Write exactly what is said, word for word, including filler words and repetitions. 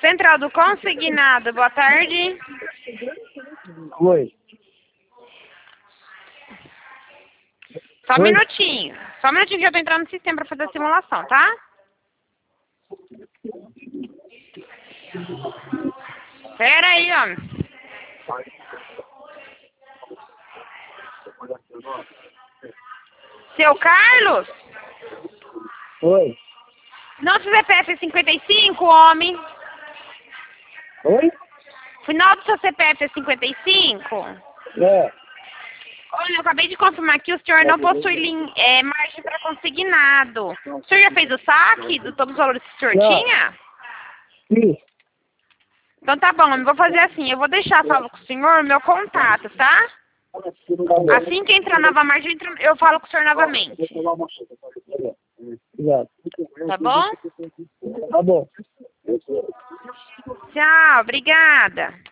Central do Consignado, boa tarde. Oi. Só um Oi? minutinho. Só um minutinho que eu tô entrando no sistema pra fazer a simulação, tá? Pera aí, homem. Seu Carlos? Oi. Nosso C P F é cinquenta e cinco, homem. Oi? Final do seu C P F é cinquenta e cinco? É. Olha, eu acabei de confirmar que o senhor não possui lin- é, margem para consignado. O senhor já fez o saque de todos os valores que o senhor Já. tinha? Sim. Então tá bom, eu vou fazer assim, eu vou deixar salvo com o senhor o meu contato, tá? Tá bom. Assim que entrar nova margem, entra- eu falo com o senhor novamente. Exato. Tá bom? Tá bom. Tchau, obrigada.